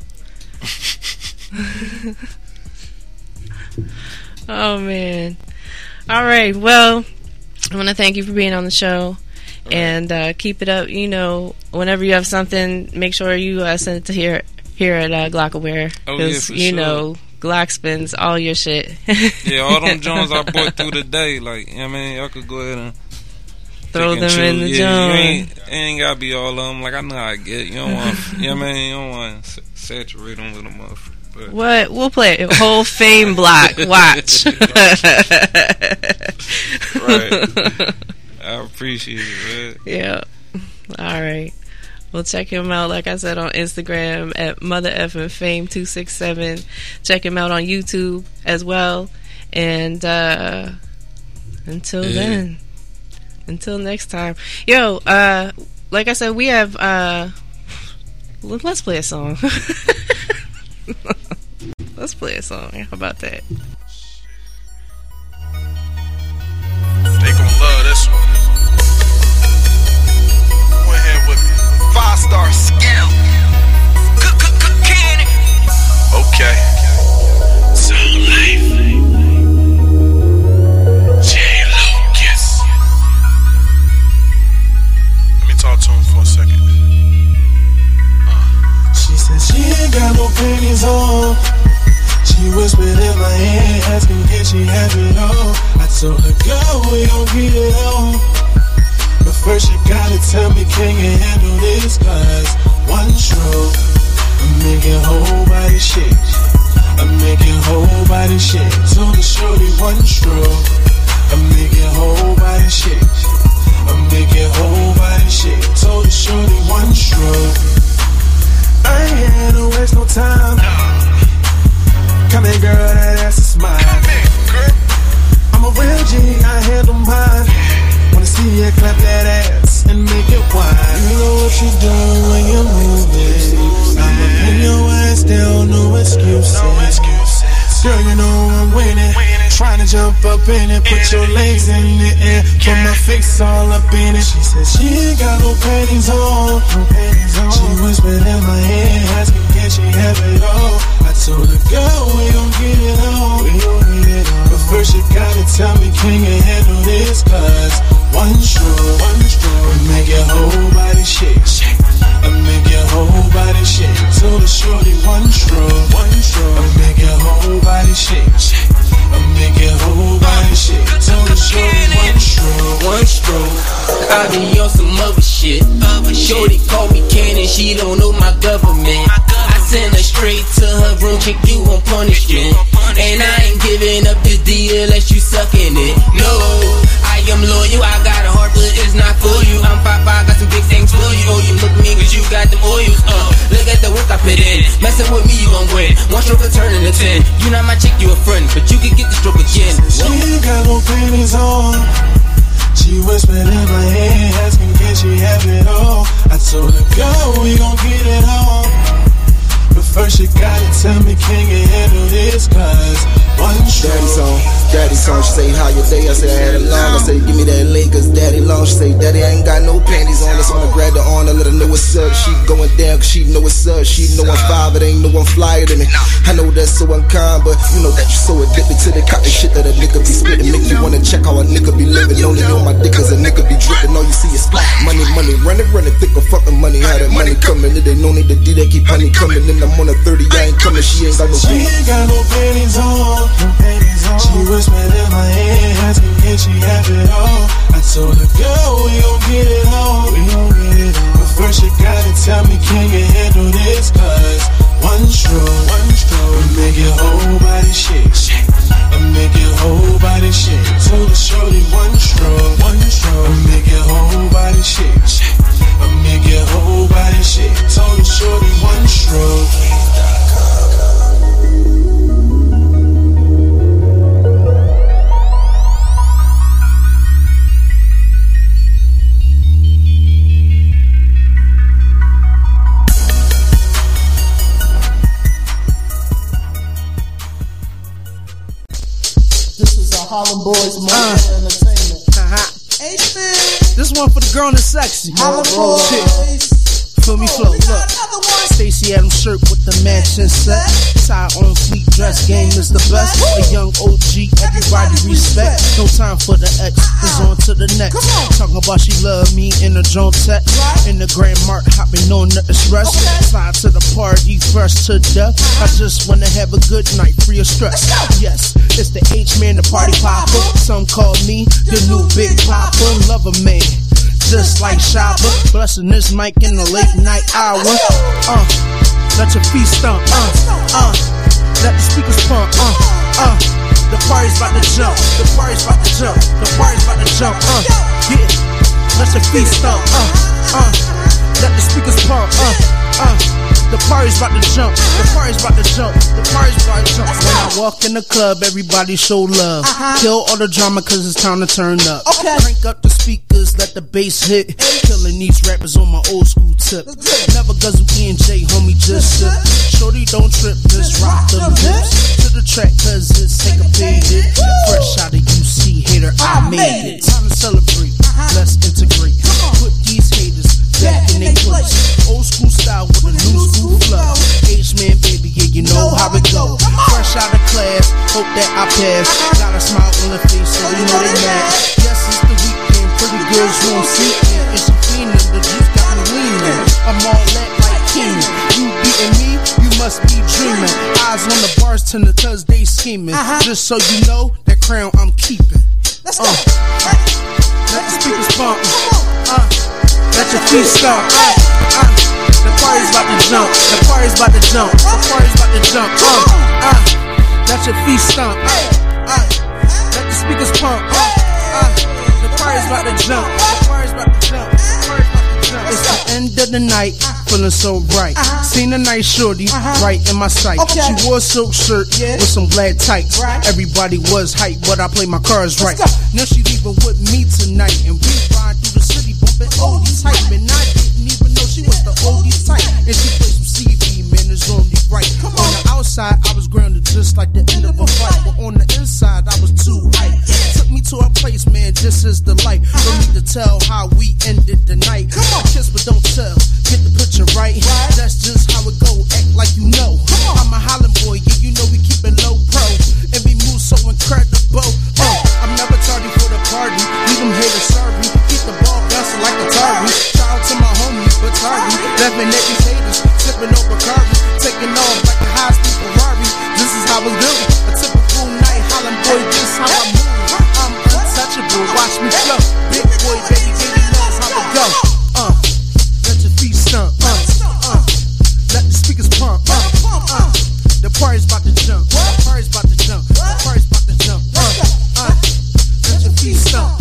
E: Oh, man. All right. Well, I want to thank you for being on the show. And keep it up. You know, whenever you have something, make sure you send it to here at Glockaware.
I: Oh, yeah, for
E: you
I: sure.
E: know, Glock spins all your shit.
I: Yeah, all them Jones I bought through the day. Like, you know what I mean? Y'all could go ahead and
E: Throw
I: pick and
E: them in
I: choose.
E: the
I: Yeah,
E: joint.
I: it ain't gotta be all of them. Like, I know how I get. You don't want, you know what I mean? You don't want to saturate them with a motherfucker. But
E: What? We'll play a whole Fame block. Watch.
I: Right. I appreciate it, man.
E: Yeah. All right. Well, check him out, like I said, on Instagram at Mother Effin' Fame 267. Check him out on YouTube as well. And until then, until next time, yo. Like I said, we have. Let's play a song. Let's play a song. How about that?
J: They gon' love this one. Go ahead with me. 5-star skill. Candy. Okay. Soul Life. J. Lucas. Let me talk to him for a second.
R: She said she ain't got no panties on. She whispered in my ear, asking can she have it all. I told her, girl, we gon' get it on. But first you gotta tell me, can you handle this? Cause one stroke, I'm making whole body shake. I'm making whole body shake. Told the shorty one stroke, I'm making whole body shake. I'm making whole body shake. Told the shorty one stroke. I ain't had to waste no time. Come here, girl, that ass is mine. I'm a real G, I handle mine. Wanna see you clap that ass and make it whine. You know what you doing when you're moving. I'ma pin your ass down, no excuses. Girl, you know I'm winning. Trying to jump up in it, put your legs in the air, put my face all up in it. She said she ain't got no panties on. She whispered in my ear, asking can she have it all. I told her, girl, we gon' get it on. But first you gotta tell me, can you handle this? Cause one stroke, I make your whole body shake. I make your whole body shake. Told the shorty one stroke, I make your whole body shake. I make your whole body shake. Told the shorty one stroke.
Q: I be on some other shit. Shorty call me Cannon, she don't know my government. I send her straight to her room, kick you on punishment. And I ain't giving up this deal unless you sucking it. No, I am loyal, I got a heart, but it's not for you. I'm 5'5", got some big things for you. Oh, you look me cause you got them oils. Look at the work I put in. Messing with me, you gon' win. One stroke will turn into 10. You not my chick, you a friend, but you can get the stroke again.
R: She ain't got no panties on. She whispered in my ear, asking can she have it all. I told her, girl, we gon' get it on. But first you gotta tell me, can you handle this? Cause one stroke,
S: daddy song. She say, how your day? I say, I had it long. I say, give me that Lakers daddy long. She say, daddy, I ain't got no panties on. Just wanna grab the arm and let her know what's up. She going down cause she know what's up. She know I'm 5, it ain't no one flyer than me. I know that's so unkind, but you know that you so addicted to the cotton shit that a nigga be spitting. Make you wanna check how a nigga be living. Only on my dick cause a nigga be dripping. All you see is money, money, running, think of fucking money. How that money coming? It ain't no need to do that, keep honey coming. Then I'm on a 30, I ain't coming. She ain't got no
R: She ain't got no panties on. She whispered in my ear, asking can she have it all. I told her, girl, we gon' get it on. But first you gotta tell me, can you handle this? Cause one stroke, will make your whole body shake. I make your whole body shake. Told the shorty one stroke, will make your whole body shake. I make your whole body shake. Told the shorty one stroke.
T: Harlem Boys Entertainment.
U: This one for the girl in the sexy.
T: Harlem Boys.
U: Feel me flow, look. Stacey Adams shirt with the matching set. Tie on fleet dress, game is the best. A young OG, everybody respect. No time for the X, it's on to the next. Talking about she love me in the Joan Tech. In the Grand Mark, hopping on the express. Slide to the party, fresh to death. I just wanna have a good night, free of stress. Yes, it's the H-man, the party popper. Some call me the new Big Papa. Lover man, just like Shabba, blessing this mic in the late night hour. Let your feet stomp. Let the speakers pump. The party's about to jump. The party's about to jump. The party's about to jump. Yeah. Let your feet stomp. Let the speakers pump. The party's about to jump. The party's about to jump. The party's about to jump. When I walk in the club, everybody show love. Kill all the drama cause it's time to turn up. Crank up the speakers, let the bass hit. Killing these rappers on my old school tip. Never guzzle E&J, homie, just sip. Shorty, don't trip, just rock the lips. To the track cause it's syncopated. Fresh out of UC, hater, I made it. Time to celebrate, let's integrate. Put these haters back in their place. Old school style with a new school flow. H-man, baby, yeah, you know how it go. Fresh out of class, hope that I pass. Got a smile on the face, so you know they mad. Yes, it's the weekend, pretty girls won't see it. And she feeling, the juice got me leaning. I'm all that like Keenan. You beating me, you must be dreaming. Eyes on the bars, tender cause they scheming. Just so you know, that crown I'm keeping. Let the speakers pump. Let your feet stomp. The party's about to jump. The party's about to jump. The party's about to jump. Let your feet stomp. Let the speakers pump. The party's about to jump. The party's about to jump. It's the end of the night, feeling so bright. Seen a nice shorty right in my sight. She wore a silk shirt with some glad tights. Everybody was hype, but I play my cards right. Now she leaving with me tonight, and we ride through the city bumping oldies hype. And I didn't even know she was the oldies type. And she played some CV, man, it's only right. On the outside, I was grounded just like the end of a fight, but on the inside, I was too hype. Took me to a place, man, this is the life. Don't need to tell how we ended the night. Kiss but don't tell, get the picture right. That's just how it go, act like you know. I'm a Holland boy, yeah, you know we keep it low pro. And we move so incredible. I'm never tardy for the party. Leave them haters sorry. Keep the ball bouncing like Atari. Shout out to my homie, Batari. Laughing at these haters, sipping on Bacardi. Taking off like a high-speed Ferrari. This is how we do it. A typical night, Holland boy, this is how I move. I'm untouchable, watch me flow. Big boy, baby, baby knows how to go. Let your feet stomp. Let the speakers pump. The party's about to jump. The party's about to jump. The party's about to jump. Let your feet stomp.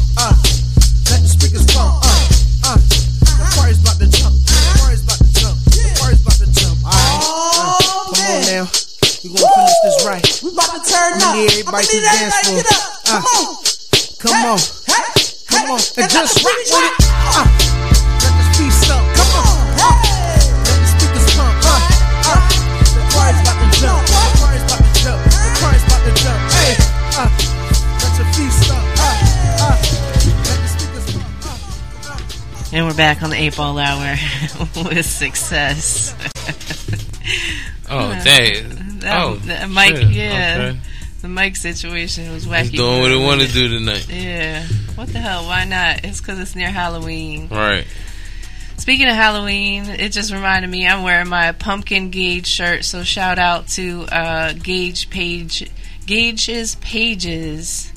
U: Let the speakers pump. The party's about to jump. The party's about to jump. The party's about to jump. Alright, come on now. We gonna finish this right.
T: We about to turn up.
U: We need everybody to dance for. Come on. Come on. And just rock with it. Let the feet stomp. Come on. Let the speakers pump. The party's about to jump. The party's about to jump. The party's about to jump. Hey.
E: And we're back on the 8 Ball Hour with success.
F: Oh, dang.
E: That Mike,
F: shit.
E: yeah.
F: Okay.
E: The mic situation was wacky.
F: It's doing what it want to do tonight.
E: Yeah. What the hell? Why not? It's because it's near Halloween.
F: Right.
E: Speaking of Halloween, it just reminded me I'm wearing my Pumpkin Gauge shirt, so shout out to Gage's Pages,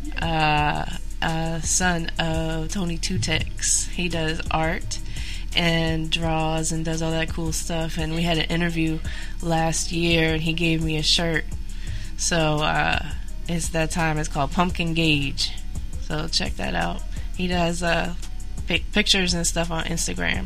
E: son of Tony Two Tex. He does art and draws and does all that cool stuff, and we had an interview last year and he gave me a shirt. So it's that time. It's called Pumpkin Gauge. So check that out. He does pictures and stuff on Instagram.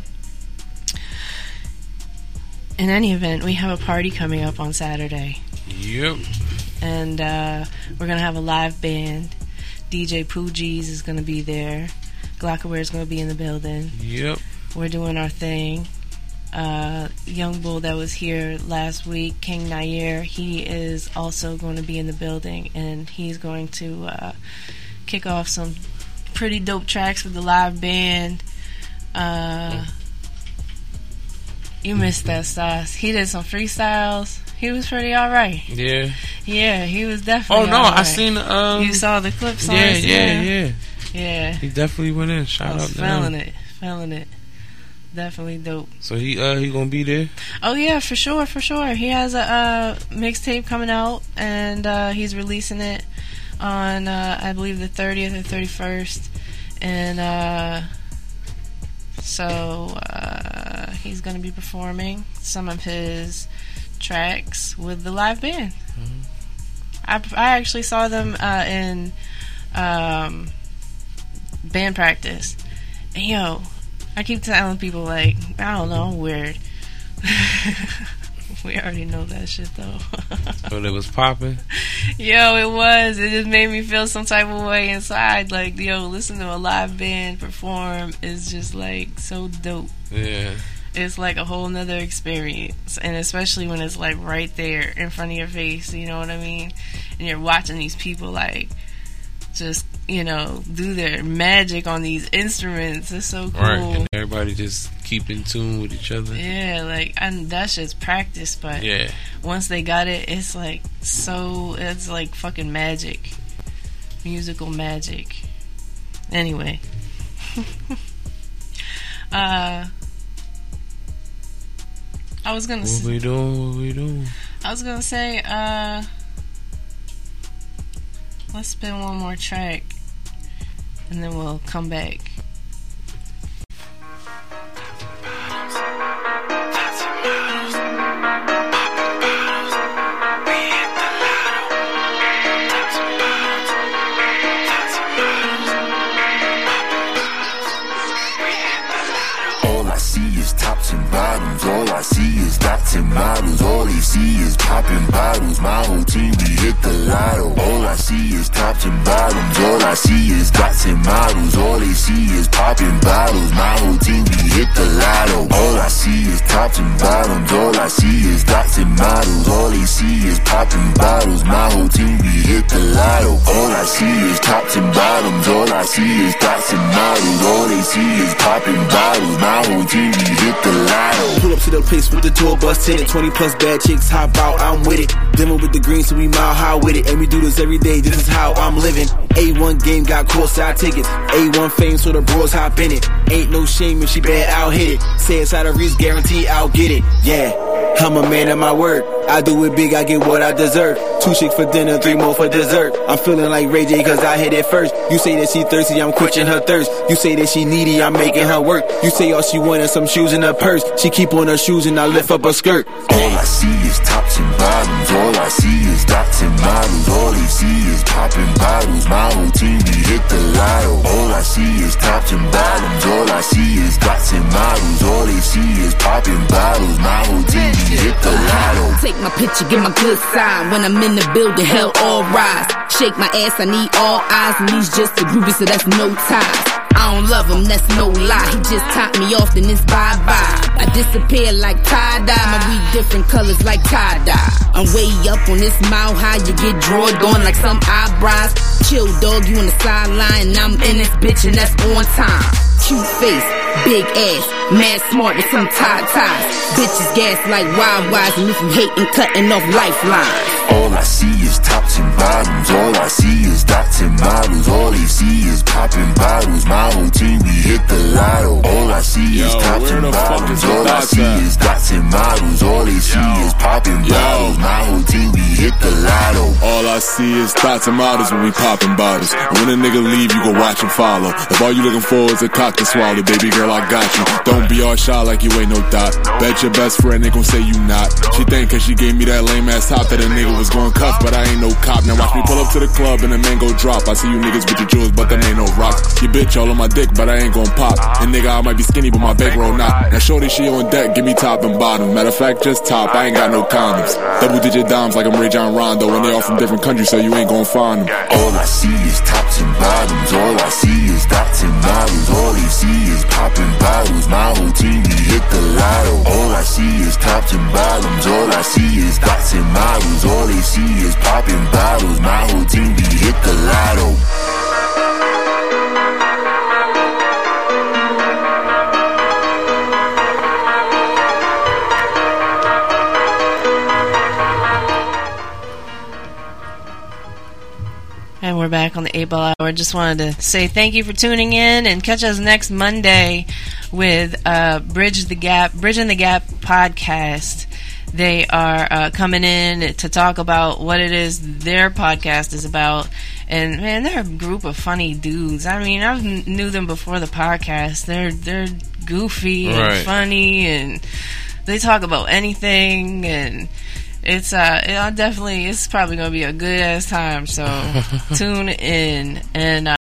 E: In any event, we have a party coming up on Saturday.
F: Yep.
E: And we're going to have a live band. DJ Poojies is going to be there. Glockaware is going to be in the building.
F: Yep.
E: We're doing our thing. Young Bull that was here last week, King Nair, he is also going to be in the building, and he's going to kick off some pretty dope tracks with the live band. You missed that, Stas. He did some freestyles. He was pretty alright.
F: Yeah.
E: Yeah, he was definitely
F: Oh, no,
E: all right.
F: I seen...
E: you saw the clips on
F: Yeah,
E: Instagram?
F: yeah. He definitely went in. Shout out to him.
E: Feeling it. Definitely dope.
F: So he gonna be there?
E: Oh yeah, for sure. He has a mixtape coming out, and he's releasing it on I believe the 30th or 31st, and so he's gonna be performing some of his tracks with the live band. Mm-hmm. I actually saw them in band practice, and yo, I keep telling people, like, I don't know, I'm weird. We already know that shit, though.
F: So it was popping?
E: Yo, it was. It just made me feel some type of way inside. Like, yo, listen to a live band perform is just, like, so dope.
F: Yeah.
E: It's like a whole nother experience. And especially when it's, like, right there in front of your face, you know what I mean? And you're watching these people, like, just, you know, do their magic on these instruments. It's so cool.
F: Right, and everybody just keep in tune with each other.
E: Yeah, like, and that's just practice, but
F: yeah,
E: once they got it, it's like it's like fucking magic. Musical magic. Anyway. I was gonna
F: What we doing?
E: I was gonna say, let's spin one more track, and then we'll come back.
A: All I see is tops and bottoms. All I see is dots and models. All they see is popping bottles. My whole team, we hit the lotto. All I see is tops and bottoms. All I see is dots and models. All they see is popping bottles. My whole team, we hit the lotto. All I see is tops and bottoms. All I see is dots and models. All they see is popping bottles. My whole team, we hit the lotto. All I see is tops and bottoms. All I see is dots and models. All they see is popping bottles. My whole team, we hit the lotto.
U: Pull up to the place with the tour bus in it. 20 plus bad chicks, hop out, I'm with it. Demo with the green, so we mile high with it. And we do this every day, this is how I'm living. A1 game got courtside tickets. A1 fame, so the bros hop in it. Ain't no shame if she bad, I'll hit it. Say it's out of reach, guarantee I'll get it. Yeah, I'm a man of my word. I do it big, I get what I deserve. 2 chicks for dinner, 3 more for dessert. I'm feeling like Ray J cause I hit it first. You say that she thirsty, I'm quenching her thirst. You say that she needy, I'm making her work. You say all she wanted, some shoes in her purse. She keep on her shoes and I lift up her skirt.
A: All I see is tops and bottoms. All I see is dots and models. All they see is popping bottles. My whole team, we hit the lotto. All I see is tops and bottoms. All I see is dots and models. All they see is popping bottles. My whole team, we hit the lotto.
V: Take my picture, get my good side. When I'm in the building, hell all rise. Shake my ass, I need all eyes. And these just a groupie, so that's no ties. I don't love him, that's no lie. He just top me off, then it's bye-bye. I disappear like tie-dye. My weed different colors like tie-dye. I'm way up on this mile high. You get drawed on like some eyebrows. Chill, dog, you on the sideline. I'm in this bitch and that's on time. Cute face, Big ass, mad smart with some ties. Bitches gas like wild and if you hatin', cutting off lifelines.
A: All I see is tops and bottoms. All I see is dots and models. All they see is popping bottles. My whole team, we hit the lotto. All I see is tops and bottoms. All I see is dots and models. All they see is popping bottles. My whole team, we hit the lotto.
B: All I see is dots and models when we popping bottles. And when a nigga leave, you go watch and follow. If all you looking for is a cock to swallow, baby girl, I got you. Don't be all shy like you ain't no dot. Bet your best friend ain't gon' say you not. She think cause she gave me that lame ass top that a nigga was gon' cuff, but I ain't no cop. Now watch me pull up to the club and the mango drop. I see you niggas with your jewels, but them ain't no rocks. Your bitch all on my dick, but I ain't gon' pop. And nigga, I might be skinny, but my bankroll not. Now shorty, she on deck, give me top and bottom. Matter of fact, just top, I ain't got no condoms. Double digit dimes like I'm Ray John Rondo. And they all from different countries, so you ain't gon' find them.
A: All I see is tops and bottoms. All I see is dots and models. All they see is popping bottles. My whole team, we hit the lotto. All I see is tops and bottoms. All I see is dots and models. All they see is popping bottles. My whole team, we hit the lotto.
E: And we're back on the 8 Ball Hour. Just wanted to say thank you for tuning in and catch us next Monday with Bridging the Gap podcast. They are coming in to talk about what it is their podcast is about. And man, they're a group of funny dudes. I mean, I knew them before the podcast. They're goofy and funny, and they talk about anything, and it's probably gonna be a good ass time. So tune in and